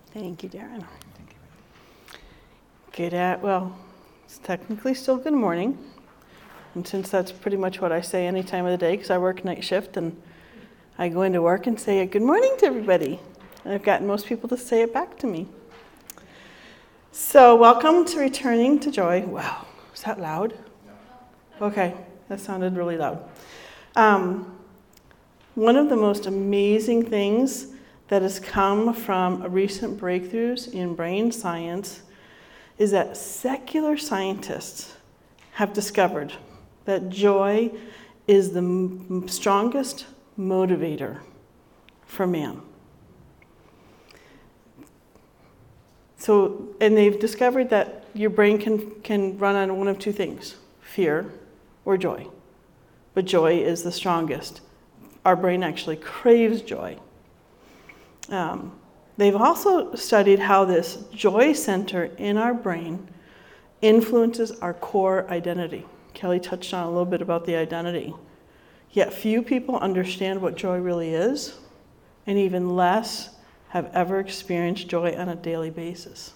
Thank you, Darren. It's technically still good morning. And since that's pretty much what I say any time of the day, because I work night shift and I go into work and say good morning to everybody. And I've gotten most people to say it back to me. So welcome to Returning to Joy. Wow, is that loud? Okay, that sounded really loud. One of the most amazing things that has come from recent breakthroughs in brain science is that secular scientists have discovered that joy is the strongest motivator for man. So, and they've discovered that your brain can run on one of two things, fear or joy. But joy is the strongest. Our brain actually craves joy. They've also studied how this joy center in our brain influences our core identity. Kelly touched on a little bit about the identity. Yet few people understand what joy really is, and even less have ever experienced joy on a daily basis.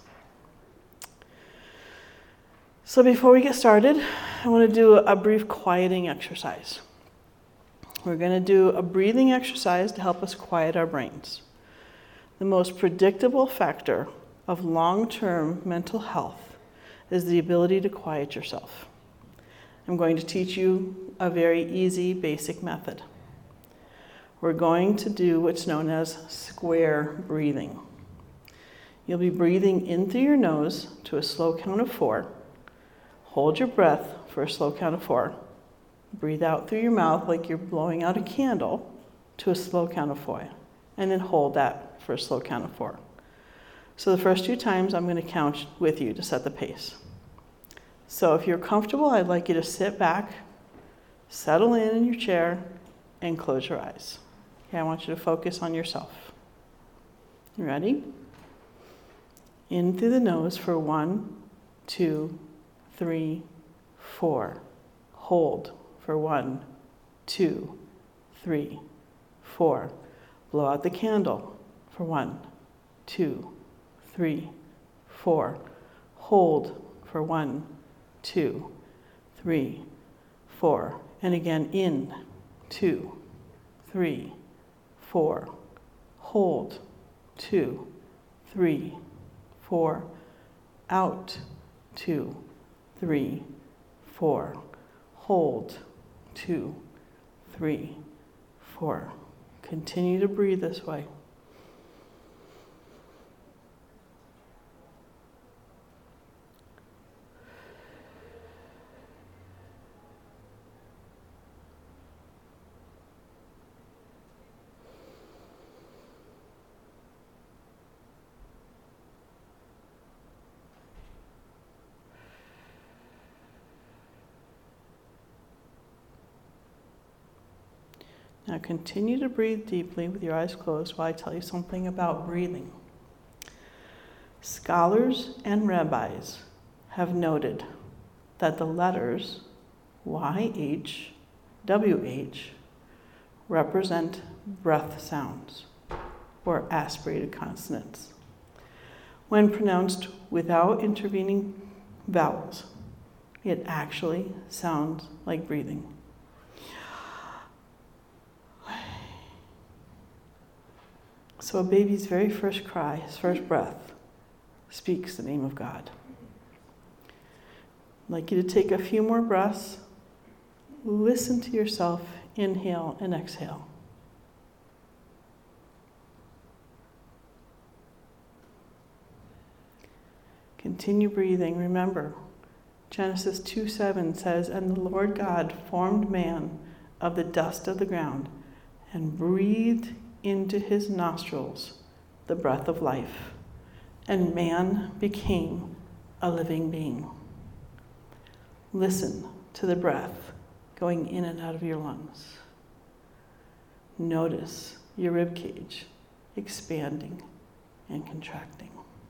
So before we get started, I want to do a brief quieting exercise. We're going to do a breathing exercise to help us quiet our brains. The most predictable factor of long-term mental health is the ability to quiet yourself. I'm going to teach you a very easy, basic method. We're going to do what's known as square breathing. You'll be breathing in through your nose to a slow count of 4. Hold your breath for a slow count of 4. Breathe out through your mouth like you're blowing out a candle to a slow count of 4. And then hold that for a slow count of 4. So the first 2 times I'm going to count with you to set the pace. So if you're comfortable, I'd like you to sit back, settle in your chair, and close your eyes. Okay, I want you to focus on yourself. You ready? In through the nose for 1, 2, 3, 4. Hold for 1, 2, 3, 4. Blow out the candle for 1, 2, 3, 4. Hold for 1, 2, 3, 4. And again, in, 2, 3, 4. Hold, 2, 3, 4. Out, 2, 3, 4. Hold, 2, 3, 4. Continue to breathe this way. Now continue to breathe deeply with your eyes closed while I tell you something about breathing. Scholars and rabbis have noted that the letters YH, WH represent breath sounds or aspirated consonants. When pronounced without intervening vowels, it actually sounds like breathing. So a baby's very first cry, his first breath, speaks the name of God. I'd like you to take a few more breaths. Listen to yourself, inhale and exhale. Continue breathing. Remember, Genesis 2:7 says, "And the Lord God formed man of the dust of the ground and breathed into his nostrils the breath of life, and man became a living being." Listen to the breath going in and out of your lungs. Notice your rib cage expanding and contracting.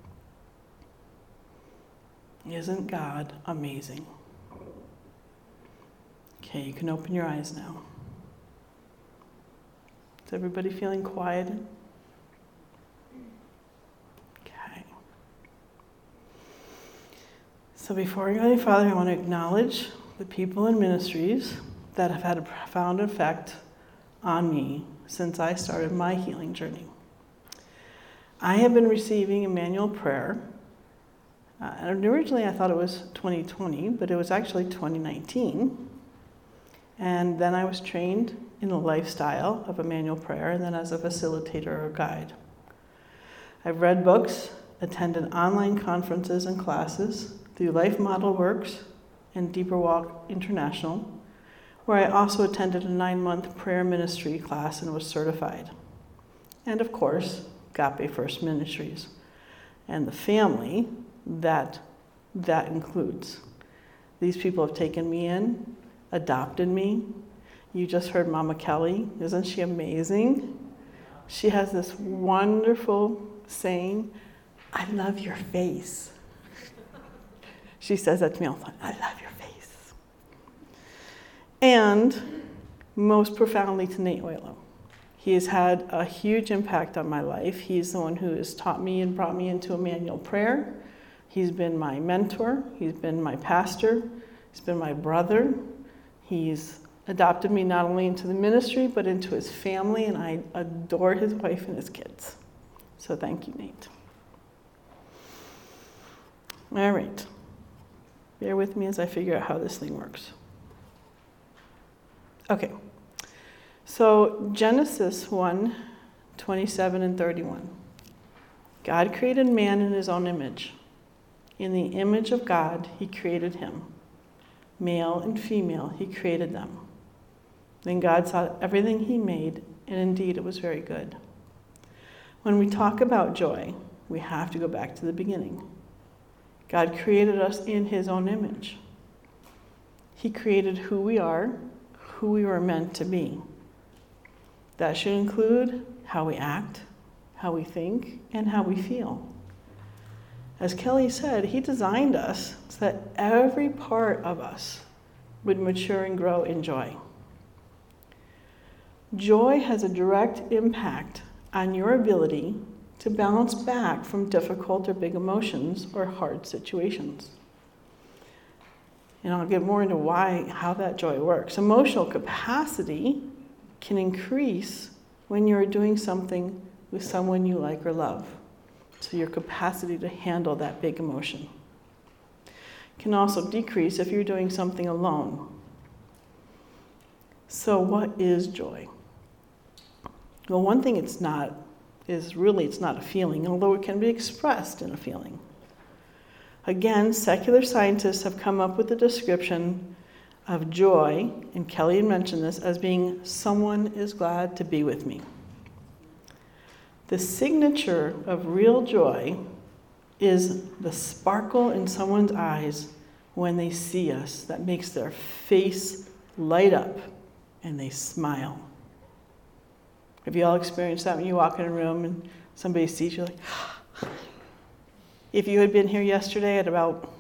Isn't God amazing? Okay, you can open your eyes now. Is everybody feeling quieted? Okay. So before we go any further, I want to acknowledge the people and ministries that have had a profound effect on me since I started my healing journey. I have been receiving Emmanuel Prayer, and originally I thought it was 2020, but it was actually 2019. And then I was trained in the lifestyle of Emmanuel Prayer, and then as a facilitator or guide. I've read books, attended online conferences and classes through Life Model Works and Deeper Walk International, where I also attended a 9-month prayer ministry class and was certified. And of course, Agape First Ministries and the family that includes. These people have taken me in, adopted me. You just heard Mama Kelly. Isn't she amazing? She has this wonderful saying, "I love your face." She says that to me all the time, "I love your face." And most profoundly to Nate Oilo. He has had a huge impact on my life. He's the one who has taught me and brought me into Emmanuel Prayer. He's been my mentor. He's been my pastor. He's been my brother. He's adopted me not only into the ministry, but into his family, and I adore his wife and his kids. So thank you, Nate. All right. Bear with me as I figure out how this thing works. Okay. So Genesis 1:27 and 31. God created man in his own image. In the image of God, he created him. Male and female, he created them. Then God saw everything he made, and indeed it was very good. When we talk about joy, we have to go back to the beginning. God created us in his own image. He created who we are, who we were meant to be. That should include how we act, how we think, and how we feel. As Kelly said, he designed us so that every part of us would mature and grow in joy. Joy has a direct impact on your ability to bounce back from difficult or big emotions or hard situations. And I'll get more into how that joy works. Emotional capacity can increase when you're doing something with someone you like or love. So your capacity to handle that big emotion can also decrease if you're doing something alone. So what is joy? Well, one thing it's not a feeling, although it can be expressed in a feeling. Again, secular scientists have come up with a description of joy, and Kelly had mentioned this, as being someone is glad to be with me. The signature of real joy is the sparkle in someone's eyes when they see us that makes their face light up and they smile. Have you all experienced that when you walk in a room and somebody sees you like, if you had been here yesterday at about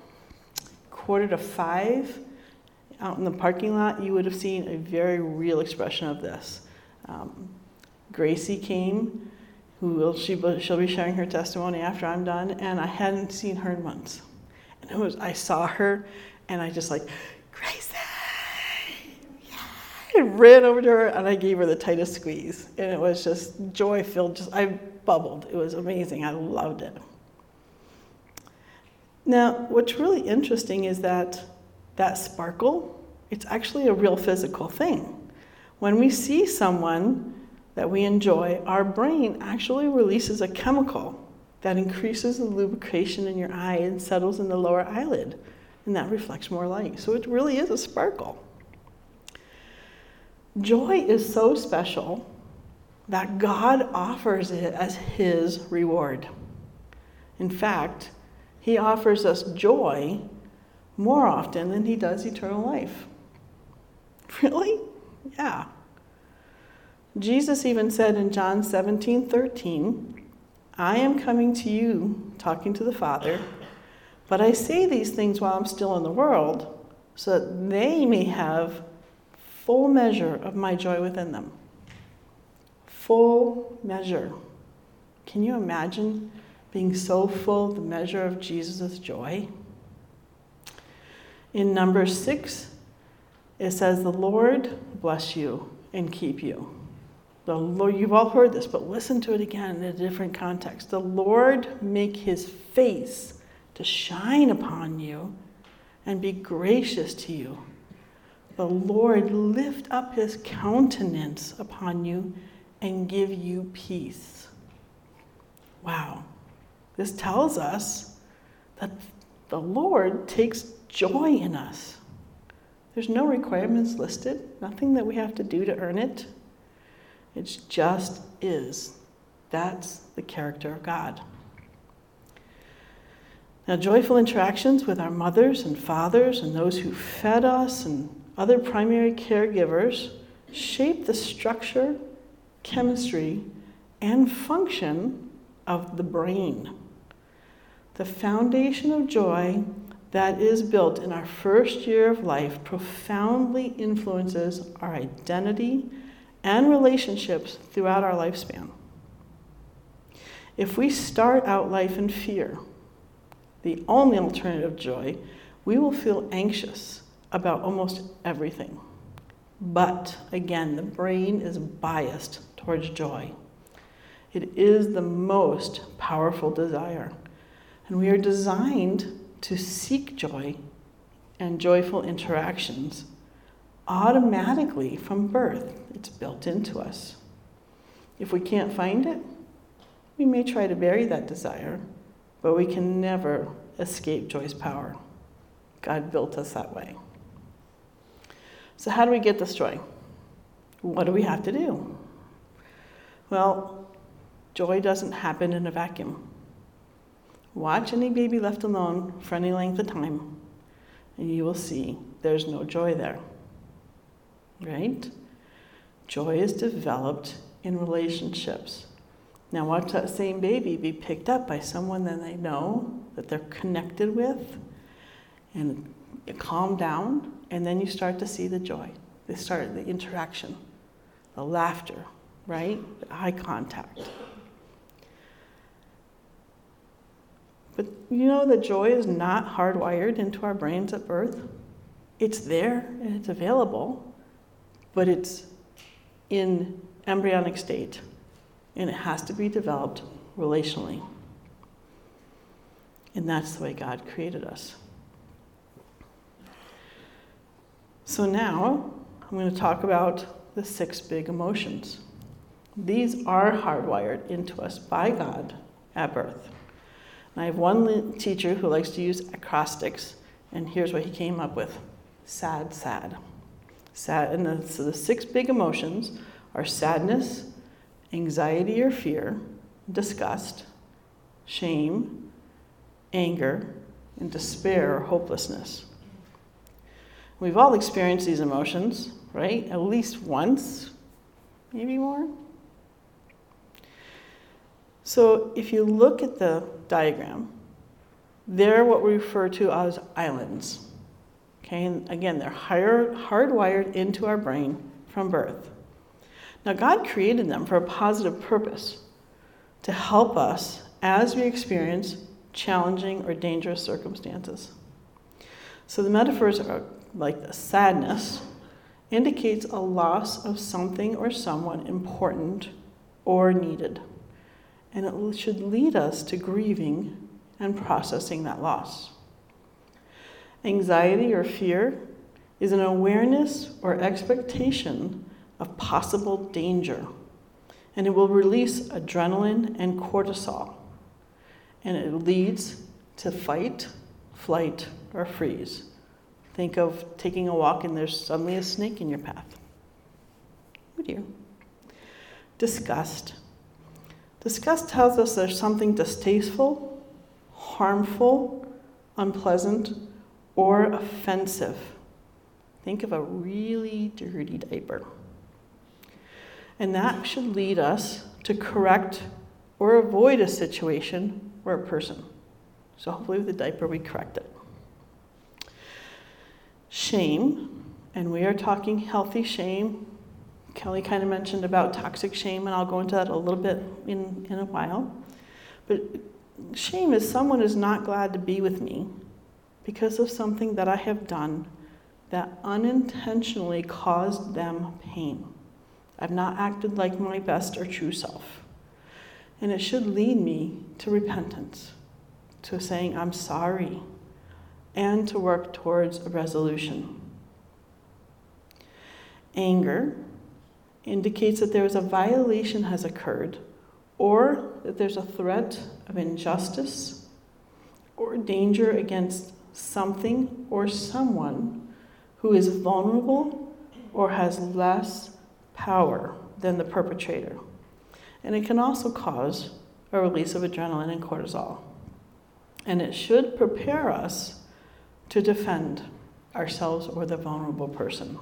4:45 out in the parking lot, you would have seen a very real expression of this. Gracie came, she'll be sharing her testimony after I'm done, and I hadn't seen her in months. And I saw her, and I just like, Gracie! I ran over to her, and I gave her the tightest squeeze. And it was just joy-filled. I bubbled. It was amazing. I loved it. Now, what's really interesting is that sparkle, it's actually a real physical thing. When we see someone that we enjoy, our brain actually releases a chemical that increases the lubrication in your eye and settles in the lower eyelid, and that reflects more light. So it really is a sparkle. Joy is so special that God offers it as his reward. In fact, he offers us joy more often than he does eternal life. Really? Yeah. Jesus even said in John 17:13, I am coming to you, talking to the Father, but I say these things while I'm still in the world, so that they may have full measure of my joy within them. Full measure. Can you imagine being so full of the measure of Jesus' joy? In Numbers 6, it says, the Lord bless you and keep you. The Lord, you've all heard this, but listen to it again in a different context. The Lord make his face to shine upon you and be gracious to you. The Lord lift up his countenance upon you and give you peace. Wow. This tells us that the Lord takes joy in us. There's no requirements listed, nothing that we have to do to earn it. It just is. That's the character of God. Now, joyful interactions with our mothers and fathers and those who fed us and other primary caregivers shape the structure, chemistry, and function of the brain. The foundation of joy that is built in our first year of life profoundly influences our identity and relationships throughout our lifespan. If we start out life in fear, the only alternative joy, we will feel anxious about almost everything. But again, the brain is biased towards joy. It is the most powerful desire. And we are designed to seek joy and joyful interactions automatically from birth. It's built into us. If we can't find it, we may try to bury that desire, but we can never escape joy's power. God built us that way. So how do we get this joy? What do we have to do? Well, joy doesn't happen in a vacuum. Watch any baby left alone for any length of time, and you will see there's no joy there. Right? Joy is developed in relationships. Now watch that same baby be picked up by someone that they know, that they're connected with, and you calm down, and then you start to see the joy. They start the interaction, the laughter, right? The eye contact. But you know that joy is not hardwired into our brains at birth. It's there and it's available, but it's in embryonic state, and it has to be developed relationally. And that's the way God created us. So now I'm going to talk about the 6 big emotions. These are hardwired into us by God at birth. And I have one teacher who likes to use acrostics, and here's what he came up with. Sad, sad. Sad, and so the 6 big emotions are sadness, anxiety or fear, disgust, shame, anger, and despair or hopelessness. We've all experienced these emotions, right? At least once, maybe more. So if you look at the diagram, they're what we refer to as islands. Okay, and again, they're hardwired into our brain from birth. Now, God created them for a positive purpose, to help us as we experience challenging or dangerous circumstances. So the metaphors are like the sadness indicates a loss of something or someone important or needed. And it should lead us to grieving and processing that loss. Anxiety or fear is an awareness or expectation of possible danger, and it will release adrenaline and cortisol, and it leads to fight, flight, or freeze. Think of taking a walk and there's suddenly a snake in your path. Oh dear. Disgust. Disgust tells us there's something distasteful, harmful, unpleasant, or offensive. Think of a really dirty diaper. And that should lead us to correct or avoid a situation or a person. So hopefully with the diaper we correct it. Shame, and we are talking healthy shame. Kelly kind of mentioned about toxic shame, and I'll go into that a little bit in a while. But shame is someone is not glad to be with me, because of something that I have done that unintentionally caused them pain. I've not acted like my best or true self. And it should lead me to repentance, to saying I'm sorry, and to work towards a resolution. Anger indicates that there is a violation has occurred, or that there's a threat of injustice or danger against something or someone who is vulnerable or has less power than the perpetrator. And it can also cause a release of adrenaline and cortisol. And it should prepare us to defend ourselves or the vulnerable person.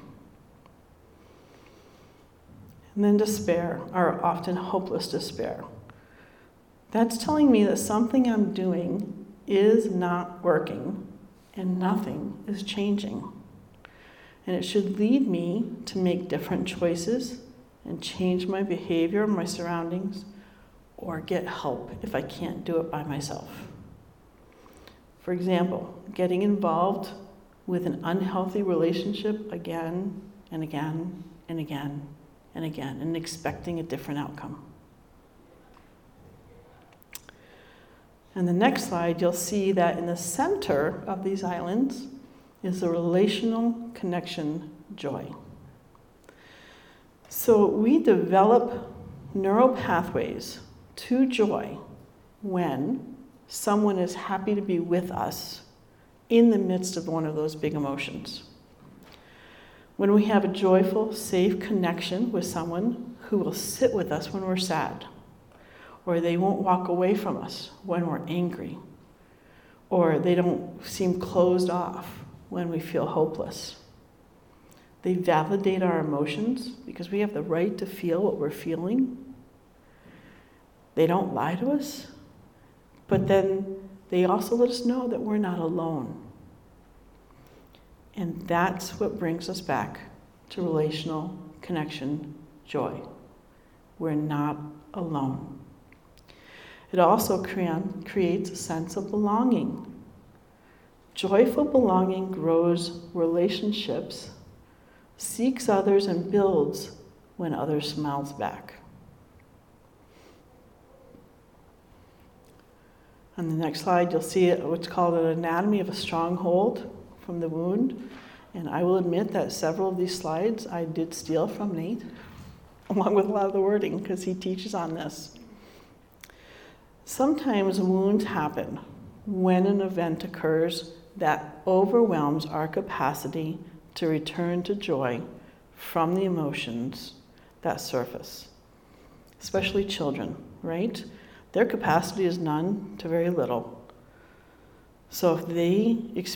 And then despair, or often hopeless despair. That's telling me that something I'm doing is not working and nothing is changing. And it should lead me to make different choices and change my behavior, my surroundings, or get help if I can't do it by myself. For example, getting involved with an unhealthy relationship again and again and again and again, and expecting a different outcome. And the next slide, you'll see that in the center of these islands is the relational connection joy. So we develop neural pathways to joy when someone is happy to be with us in the midst of one of those big emotions. When we have a joyful, safe connection with someone who will sit with us when we're sad, or they won't walk away from us when we're angry, or they don't seem closed off when we feel hopeless. They validate our emotions because we have the right to feel what we're feeling. They don't lie to us, but then they also let us know that we're not alone. And that's what brings us back to relational connection joy. We're not alone. It also creates a sense of belonging. Joyful belonging grows relationships, seeks others, and builds when others smiles back. On the next slide, you'll see what's called an anatomy of a stronghold from the wound. And I will admit that several of these slides I did steal from Nate, along with a lot of the wording, because he teaches on this. Sometimes wounds happen when an event occurs that overwhelms our capacity to return to joy from the emotions that surface, especially children, right? Their capacity is none to very little. So if they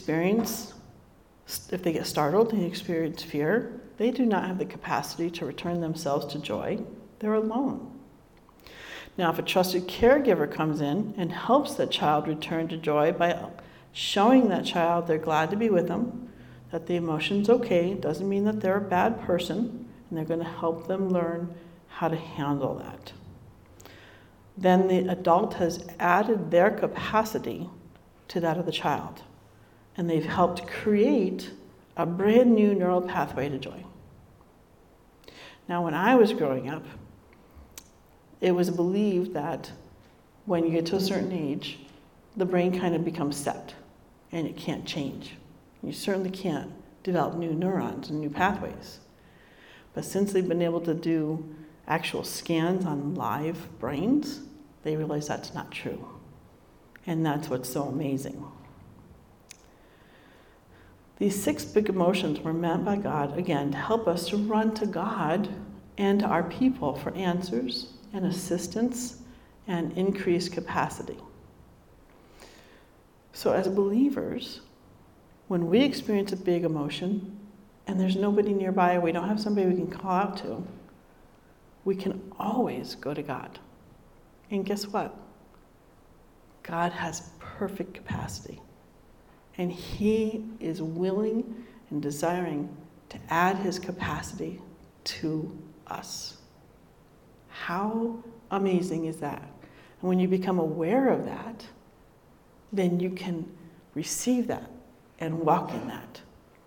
get startled and experience fear, they do not have the capacity to return themselves to joy. They're alone. Now, if a trusted caregiver comes in and helps that child return to joy by showing that child they're glad to be with them, that the emotion's okay, doesn't mean that they're a bad person, and they're going to help them learn how to handle that. Then the adult has added their capacity to that of the child, and they've helped create a brand new neural pathway to joy. Now, when I was growing up, it was believed that when you get to a certain age, the brain kind of becomes set, and it can't change. You certainly can't develop new neurons and new pathways. But since they've been able to do actual scans on live brains, they realize that's not true. And that's what's so amazing. These 6 big emotions were meant by God, again, to help us to run to God and to our people for answers and assistance and increased capacity. So as believers, when we experience a big emotion and there's nobody nearby, we don't have somebody we can call out to, we can always go to God. And guess what? God has perfect capacity. And He is willing and desiring to add His capacity to us. How amazing is that? And when you become aware of that, then you can receive that and walk in that.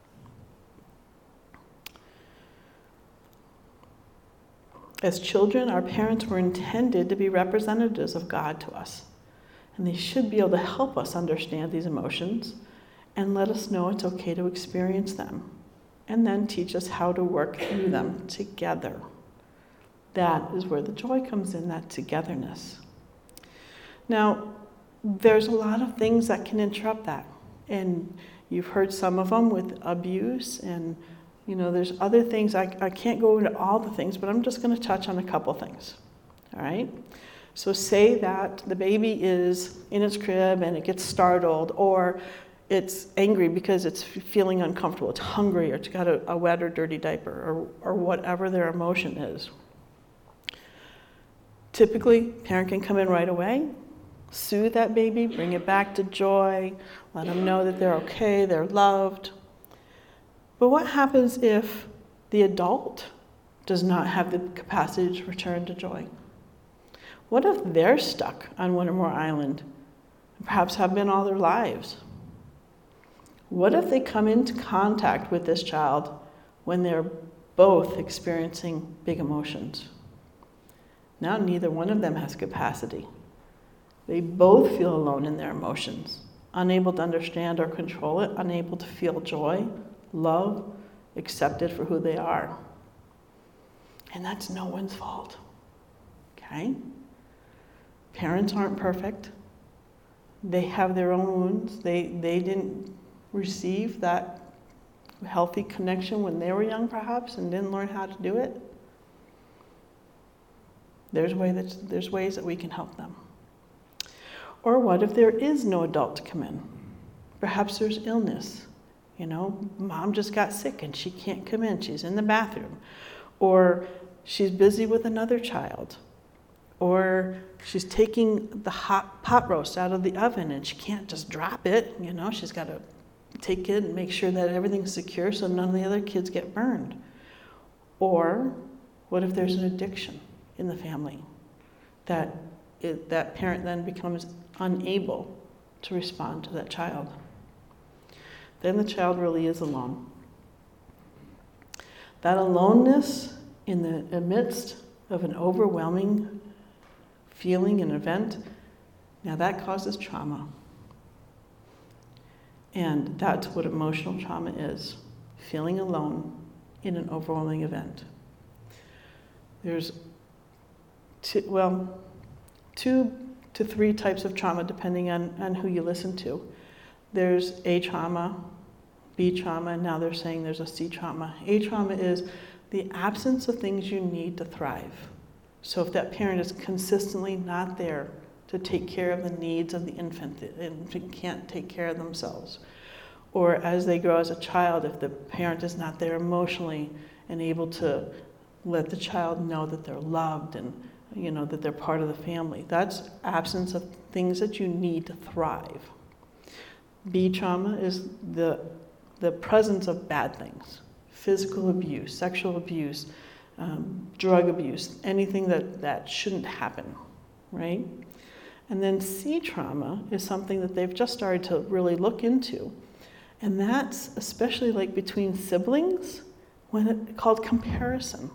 As children, our parents were intended to be representatives of God to us, and they should be able to help us understand these emotions and let us know it's okay to experience them, and then teach us how to work through them together. That is where the joy comes in, that togetherness. Now, there's a lot of things that can interrupt that, and you've heard some of them with abuse, and there's other things. I can't go into all the things, but I'm just going to touch on a couple things. All right? So say that the baby is in its crib and it gets startled, or it's angry because it's feeling uncomfortable, it's hungry, or it's got a wet or dirty diaper, or whatever their emotion is. Typically, parent can come in right away, soothe that baby, bring it back to joy, let them know that they're okay, they're loved. But what happens if the adult does not have the capacity to return to joy? What if they're stuck on one or more island, and perhaps have been all their lives? What if they come into contact with this child when they're both experiencing big emotions? Now neither one of them has capacity. They both feel alone in their emotions, unable to understand or control it, unable to feel joy, love, accepted for who they are. And that's no one's fault. Okay? Parents aren't perfect. They have their own wounds. They didn't receive that healthy connection when they were young, perhaps, and didn't learn how to do it. There's ways that we can help them. Or what if there is no adult to come in? Perhaps there's illness. Mom just got sick and she can't come in. She's in the bathroom. Or she's busy with another child. Or she's taking the hot pot roast out of the oven and she can't just drop it. She's got to take it and make sure that everything's secure so none of the other kids get burned. Or what if there's an addiction in the family that parent then becomes unable to respond to that child? Then the child really is alone. That aloneness in the midst of an overwhelming feeling and event, now that causes trauma. And that's what emotional trauma is, feeling alone in an overwhelming event. There's two to three types of trauma depending on who you listen to. There's A trauma, B trauma, and now they're saying there's a C trauma. A trauma is the absence of things you need to thrive. So if that parent is consistently not there to take care of the needs of the infant, the infant can't take care of themselves. Or as they grow as a child, if the parent is not there emotionally and able to let the child know that they're loved and that they're part of the family. That's absence of things that you need to thrive. B trauma is the presence of bad things, physical abuse, sexual abuse, drug abuse, anything that shouldn't happen, right? And then C trauma is something that they've just started to really look into. And that's especially like between siblings, called comparison.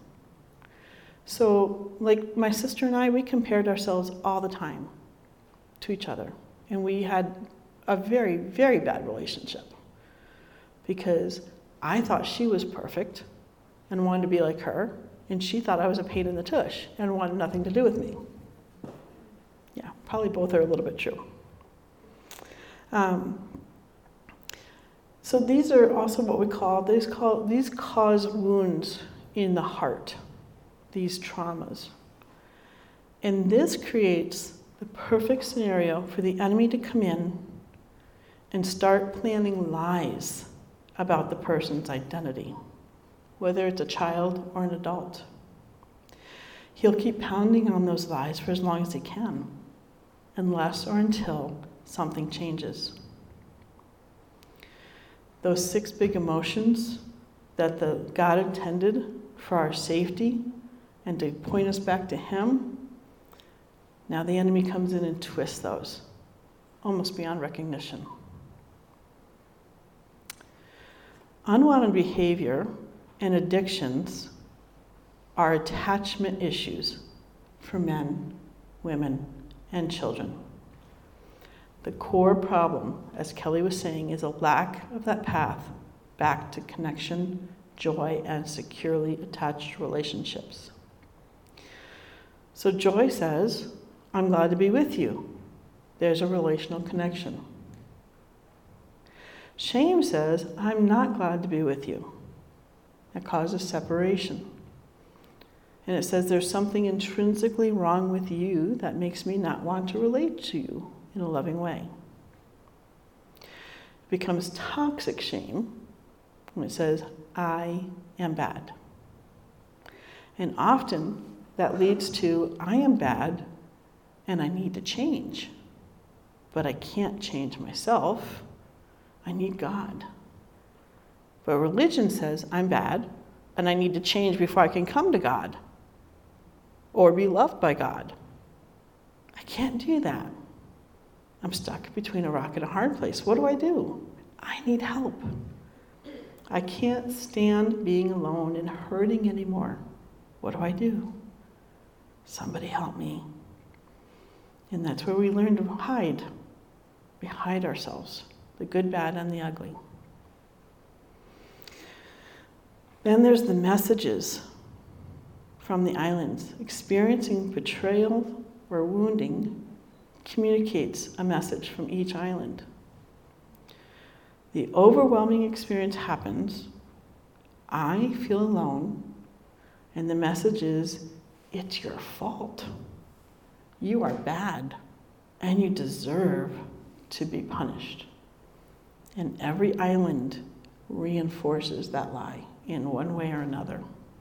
So like my sister and I, we compared ourselves all the time to each other. And we had a very, very bad relationship because I thought she was perfect and wanted to be like her, and she thought I was a pain in the tush and wanted nothing to do with me. Yeah, probably both are a little bit true. So these are also what these cause wounds in the heart, these traumas. And this creates the perfect scenario for the enemy to come in and start planning lies about the person's identity, whether it's a child or an adult. He'll keep pounding on those lies for as long as he can, unless or until something changes. Those 6 big emotions that God intended for our safety and to point us back to Him, now the enemy comes in and twists those, almost beyond recognition. Unwanted behavior and addictions are attachment issues for men, women, and children. The core problem, as Kelly was saying, is a lack of that path back to connection, joy, and securely attached relationships. So joy says, I'm glad to be with you. There's a relational connection. Shame says, I'm not glad to be with you. That causes separation. And it says there's something intrinsically wrong with you that makes me not want to relate to you in a loving way. It becomes toxic shame when it says, I am bad. And often that leads to, I am bad and I need to change. But I can't change myself. I need God. But religion says, I'm bad and I need to change before I can come to God or be loved by God. I can't do that. I'm stuck between a rock and a hard place. What do? I need help. I can't stand being alone and hurting anymore. What do? Somebody help me. And that's where we learn to hide. We hide ourselves, the good, bad, and the ugly. Then there's the messages from the islands. Experiencing betrayal or wounding communicates a message from each island. The overwhelming experience happens. I feel alone, and the message is, it's your fault. You are bad, and you deserve to be punished. And every island reinforces that lie in one way or another.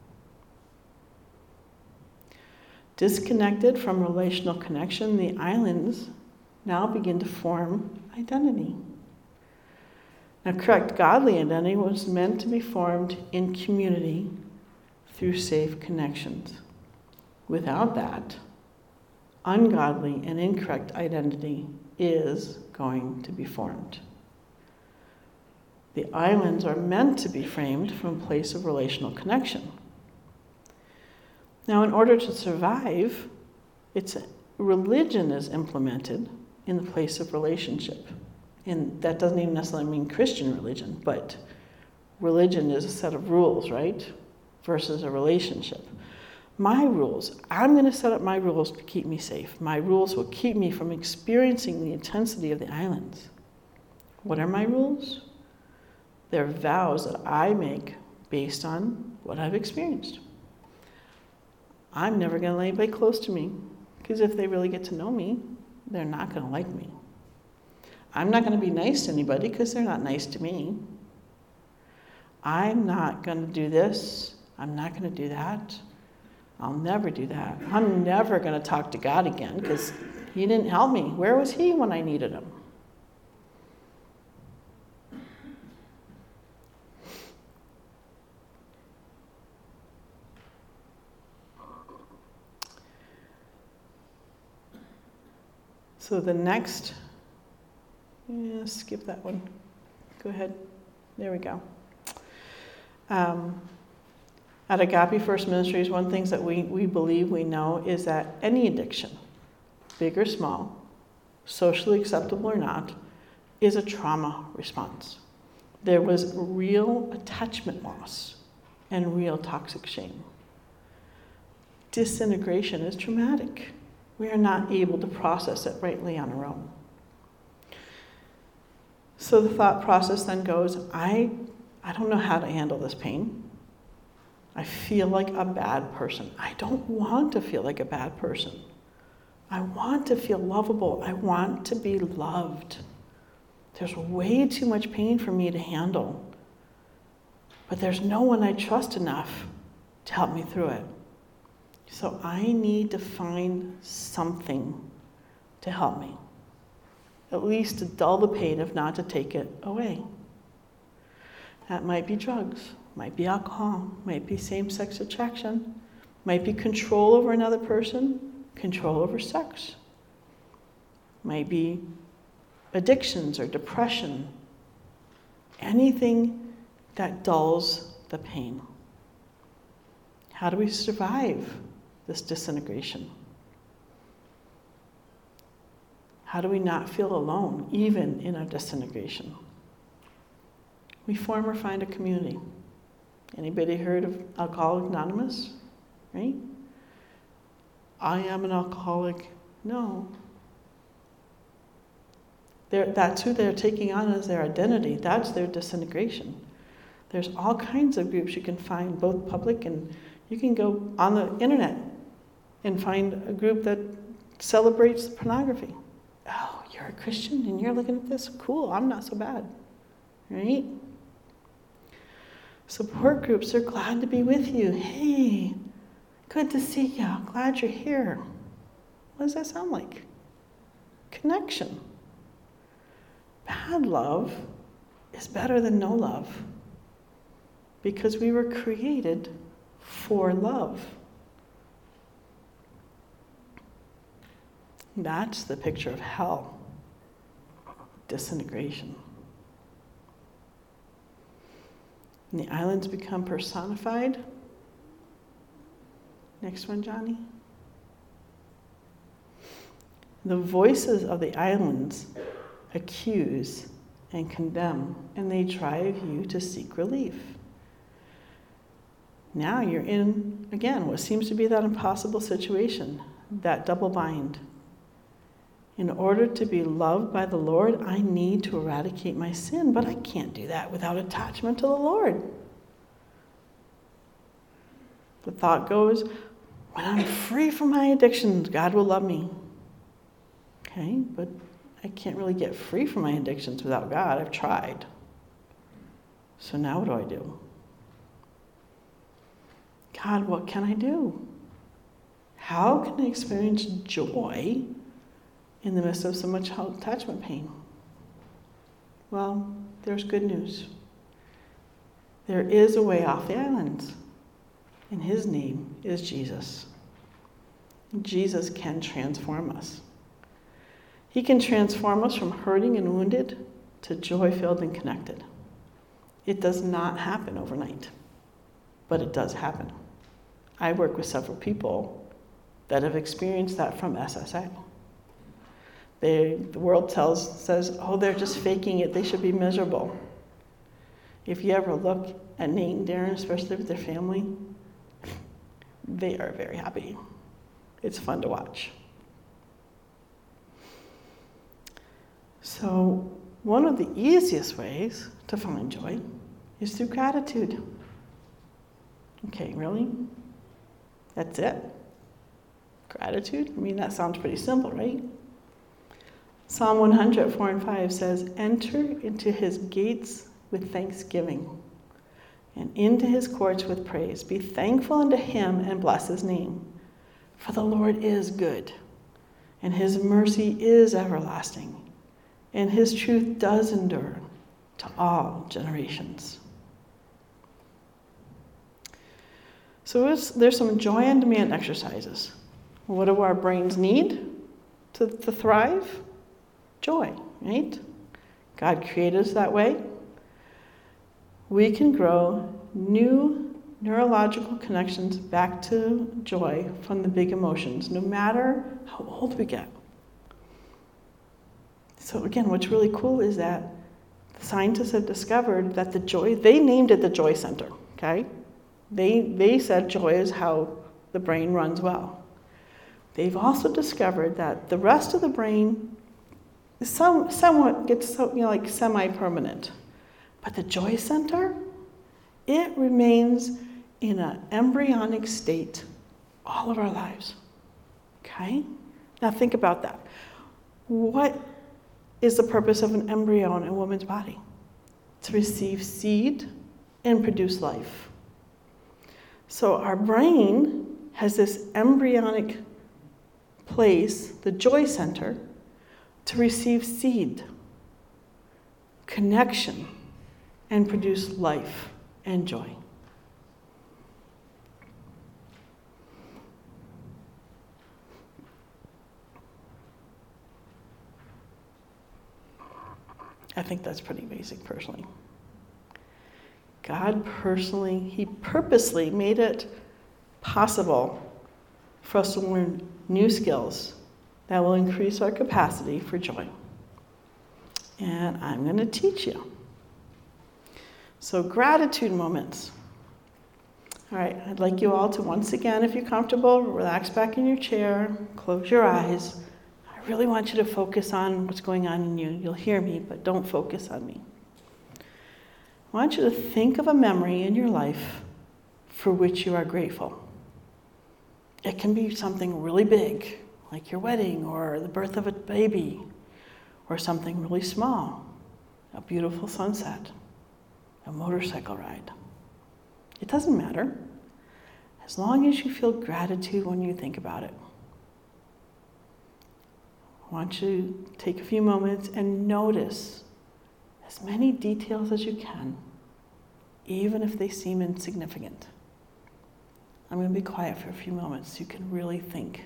Disconnected from relational connection, the islands now begin to form identity. Now, correct godly identity was meant to be formed in community through safe connections. Without that, ungodly and incorrect identity is going to be formed. The islands are meant to be framed from a place of relational connection. Now, in order to survive, religion is implemented in the place of relationship. And that doesn't even necessarily mean Christian religion, but religion is a set of rules, right? Versus a relationship. My rules, I'm going to set up my rules to keep me safe. My rules will keep me from experiencing the intensity of the islands. What are my rules? They're vows that I make based on what I've experienced. I'm never going to let anybody close to me, because if they really get to know me, they're not going to like me. I'm not going to be nice to anybody because they're not nice to me. I'm not going to do this. I'm not going to do that. I'll never do that. I'm never going to talk to God again because he didn't help me. Where was he when I needed him? So the next, skip that one. Go ahead. There we go. At Agape First Ministries, one of the things that we believe we know is that any addiction, big or small, socially acceptable or not, is a trauma response. There was real attachment loss and real toxic shame. Disintegration is traumatic. We are not able to process it rightly on our own. So the thought process then goes, I don't know how to handle this pain. I feel like a bad person. I don't want to feel like a bad person. I want to feel lovable. I want to be loved. There's way too much pain for me to handle. But there's no one I trust enough to help me through it. So I need to find something to help me. At least to dull the pain, if not to take it away. That might be drugs, might be alcohol, might be same-sex attraction, might be control over another person, control over sex. Might be addictions or depression. Anything that dulls the pain? How do we survive this disintegration? How do we not feel alone, even in our disintegration? We form or find a community. Anybody heard of Alcoholics Anonymous? Right? I am an alcoholic. No. That's who they're taking on as their identity. That's their disintegration. There's all kinds of groups you can find, both public and you can go on the internet and find a group that celebrates pornography. Oh, you're a Christian and you're looking at this? Cool, I'm not so bad. Right? Support groups are glad to be with you. Hey, good to see you. Glad you're here. What does that sound like? Connection. Bad love is better than no love because we were created for love. That's the picture of hell. Disintegration. And the islands become personified. Next one, Johnny. The voices of the islands accuse and condemn, and they drive you to seek relief. Now you're in, again, what seems to be that impossible situation, that double bind. In order to be loved by the Lord, I need to eradicate my sin, but I can't do that without attachment to the Lord. The thought goes, when I'm free from my addictions, God will love me. Okay, but I can't really get free from my addictions without God. I've tried. So now what do? God, what can I do? How can I experience joy in the midst of so much attachment pain? Well, there's good news. There is a way off the islands, and his name is Jesus. Jesus can transform us. He can transform us from hurting and wounded to joy-filled and connected. It does not happen overnight, but it does happen. I work with several people that have experienced that from SSA. The world says, oh, they're just faking it. They should be miserable. If you ever look at Nate and Darren, especially with their family, they are very happy. It's fun to watch. So one of the easiest ways to find joy is through gratitude. Okay, really? That's it? Gratitude? I mean, that sounds pretty simple, right? Psalm 100, 4 and 5 says, enter into his gates with thanksgiving and into his courts with praise. Be thankful unto him and bless his name. For the Lord is good, and his mercy is everlasting, and his truth does endure to all generations. So there's some joy on demand exercises. What do our brains need to thrive? Joy, right? God created us that way. We can grow new neurological connections back to joy from the big emotions, no matter how old we get. So again, what's really cool is that the scientists have discovered that the joy, they named it the joy center, okay? They said joy is how the brain runs well. They've also discovered that the rest of the brain somewhat gets like semi-permanent. But the joy center, it remains in an embryonic state all of our lives. Okay? Now think about that. What is the purpose of an embryo in a woman's body? To receive seed and produce life. So our brain has this embryonic place, the joy center, to receive seed, connection, and produce life and joy. I think that's pretty basic, personally. God He purposely made it possible for us to learn new skills that will increase our capacity for joy. And I'm going to teach you. So, gratitude moments. All right, I'd like you all to once again, if you're comfortable, relax back in your chair, close your eyes. I really want you to focus on what's going on in you. You'll hear me, but don't focus on me. I want you to think of a memory in your life for which you are grateful. It can be something really big, like your wedding or the birth of a baby, or something really small, a beautiful sunset, a motorcycle ride. It doesn't matter, as long as you feel gratitude when you think about it. I want you to take a few moments and notice as many details as you can, even if they seem insignificant. I'm going to be quiet for a few moments so you can really think.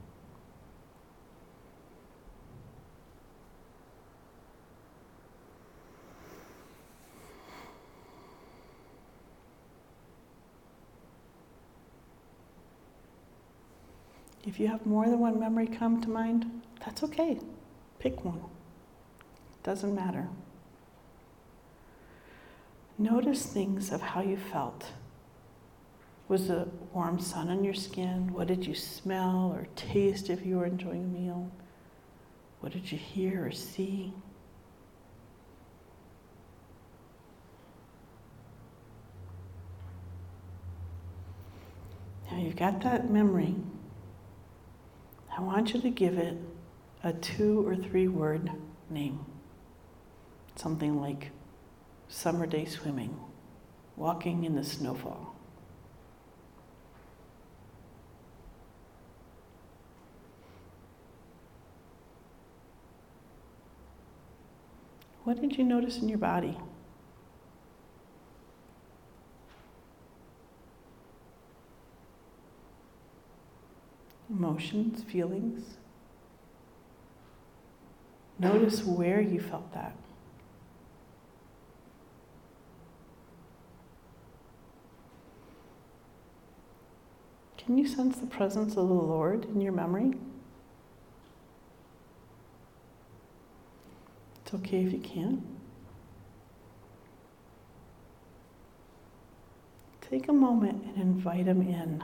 If you have more than one memory come to mind, that's okay. Pick one. Doesn't matter. Notice things of how you felt. Was the warm sun on your skin? What did you smell or taste if you were enjoying a meal? What did you hear or see? Now you've got that memory. I want you to give it a 2 or 3 word name. Something like summer day swimming, walking in the snowfall. What did you notice in your body? Emotions, feelings. Notice where you felt that. Can you sense the presence of the Lord in your memory? It's okay if you can't. Take a moment and invite Him in.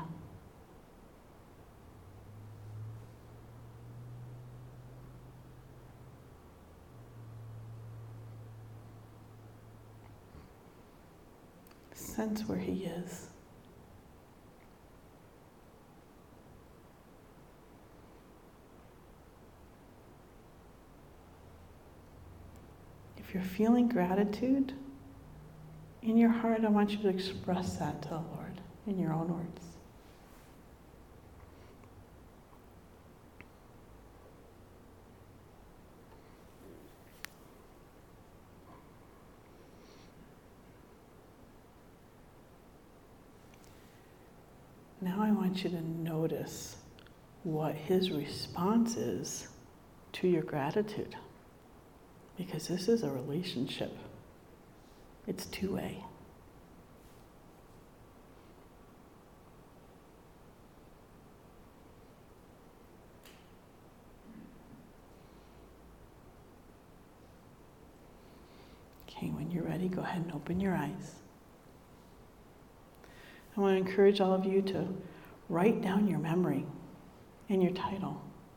Sense where He is. If you're feeling gratitude in your heart, I want you to express that to the Lord in your own words. Now I want you to notice what His response is to your gratitude. Because this is a relationship. It's two-way. Okay, when you're ready, go ahead and open your eyes. I want to encourage all of you to write down your memory and your title.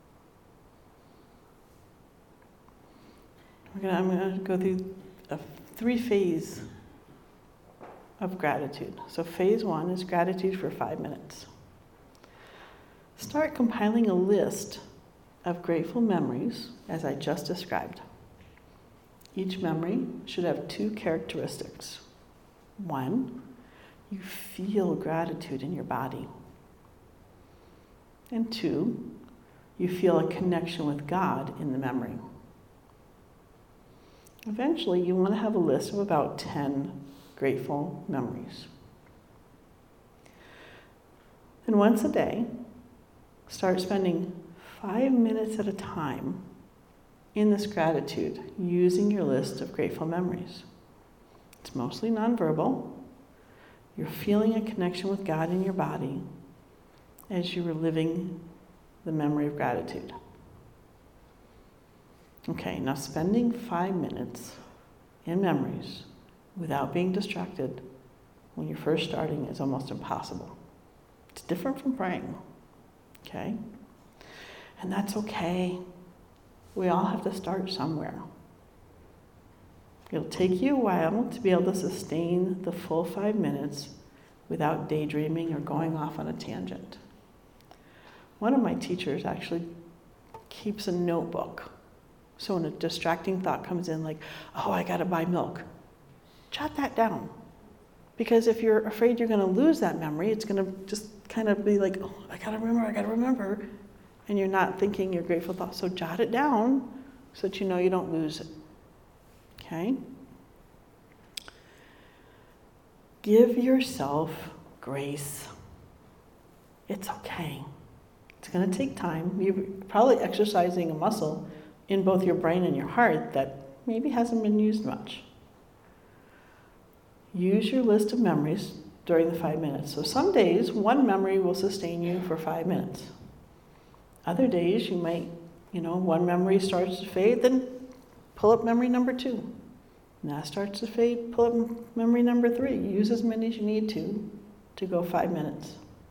I'm going to go through 3 phases of gratitude. So phase 1 is gratitude for 5 minutes. Start compiling a list of grateful memories, as I just described. Each memory should have 2 characteristics. 1, you feel gratitude in your body. And 2, you feel a connection with God in the memory. Eventually, you want to have a list of about 10 grateful memories. And once a day, start spending 5 minutes at a time in this gratitude using your list of grateful memories. It's mostly nonverbal, You're feeling a connection with God in your body as you were living the memory of gratitude. Okay, now spending 5 minutes in memories without being distracted when you're first starting is almost impossible. It's different from praying, okay? And that's okay. We all have to start somewhere. It'll take you a while to be able to sustain the full 5 minutes without daydreaming or going off on a tangent. One of my teachers actually keeps a notebook. So when a distracting thought comes in like, oh, I gotta buy milk, jot that down. Because if you're afraid you're gonna lose that memory, it's gonna just kind of be like, oh, I gotta remember. And you're not thinking your grateful thought. So jot it down so that you know you don't lose it. Okay? Give yourself grace. It's okay. It's going to take time. You're probably exercising a muscle in both your brain and your heart that maybe hasn't been used much. Use your list of memories during the 5 minutes. So some days, one memory will sustain you for 5 minutes. Other days, you might, one memory starts to fade, then pull up memory number 2. And that starts to fade, pull up memory number 3. Use as many as you need to go 5 minutes.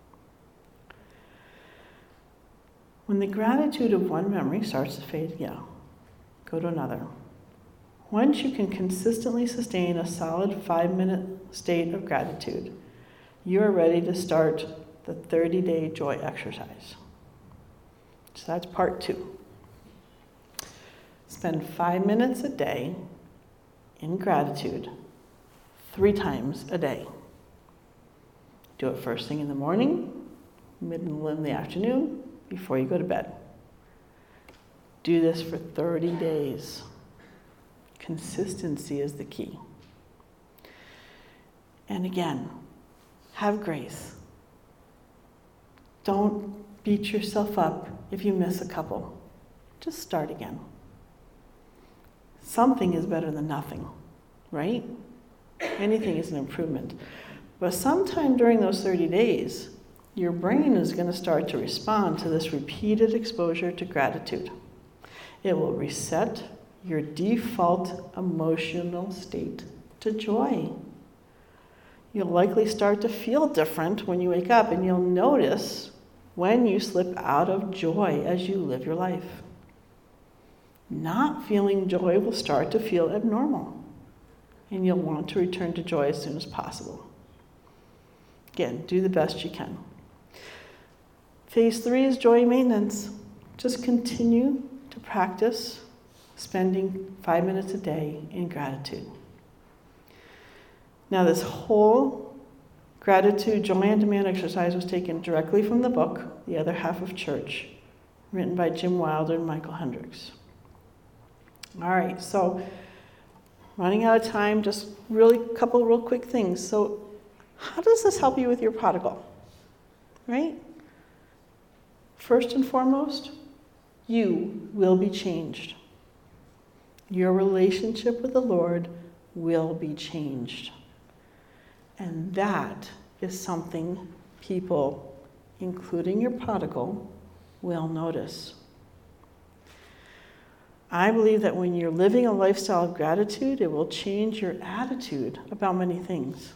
When the gratitude of one memory starts to fade, go to another. Once you can consistently sustain a solid 5-minute state of gratitude, you are ready to start the 30-day joy exercise. So that's part 2. Spend 5 minutes a day in gratitude 3 times a day. Do it first thing in the morning, middle in the afternoon, before you go to bed. Do this for 30 days. Consistency is the key. And again, have grace. Don't beat yourself up if you miss a couple. Just start again. Something is better than nothing, right? Anything is an improvement. But sometime during those 30 days, your brain is going to start to respond to this repeated exposure to gratitude. It will reset your default emotional state to joy. You'll likely start to feel different when you wake up, and you'll notice when you slip out of joy as you live your life. Not feeling joy will start to feel abnormal, and you'll want to return to joy as soon as possible. Again, do the best you can. Phase 3 is joy maintenance. Just continue to practice spending 5 minutes a day in gratitude. Now, this whole gratitude, joy on demand exercise was taken directly from the book, The Other Half of Church, written by Jim Wilder and Michael Hendricks. All right, so running out of time, just really a couple real quick things. So how does this help you with your prodigal? Right? First and foremost, you will be changed. Your relationship with the Lord will be changed. And that is something people, including your prodigal, will notice. I believe that when you're living a lifestyle of gratitude, it will change your attitude about many things.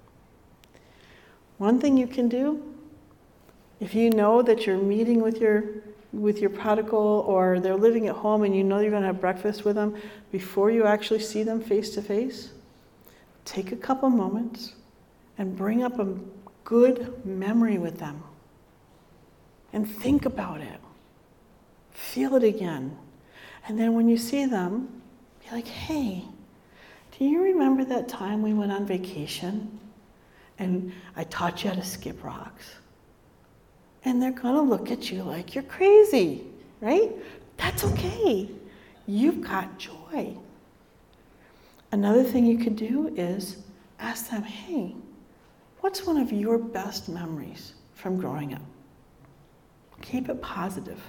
One thing you can do, if you know that you're meeting with your prodigal, or they're living at home and you know you're going to have breakfast with them, before you actually see them face to face, take a couple moments and bring up a good memory with them. And think about it. Feel it again. And then when you see them, be like, hey, do you remember that time we went on vacation and I taught you how to skip rocks? And they're going to look at you like you're crazy, right? That's okay. You've got joy. Another thing you could do is ask them, hey, what's one of your best memories from growing up? Keep it positive.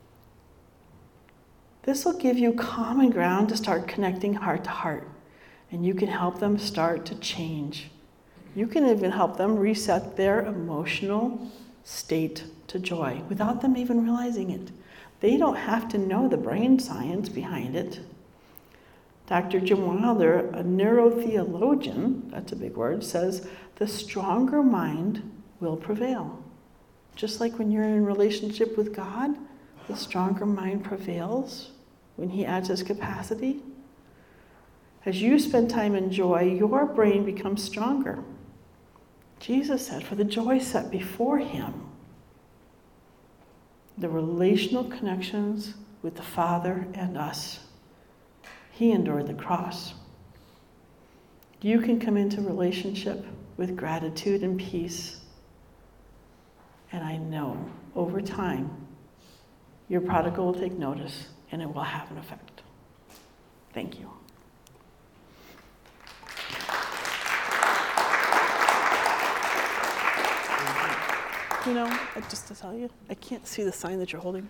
This will give you common ground to start connecting heart to heart And you can help them start to change. You can even help them reset their emotional state to joy without them even realizing it. They don't have to know the brain science behind it. Dr. Jim Wilder, a neurotheologian, that's a big word, says the stronger mind will prevail. Just like when you're in relationship with God, the stronger mind prevails when He adds His capacity. As you spend time in joy, your brain becomes stronger. Jesus said, for the joy set before Him, the relational connections with the Father and us, He endured the cross. You can come into relationship with gratitude and peace. And I know over time, your prodigal will take notice and it will have an effect. Thank you. You know, just to tell you, I can't see the sign that you're holding.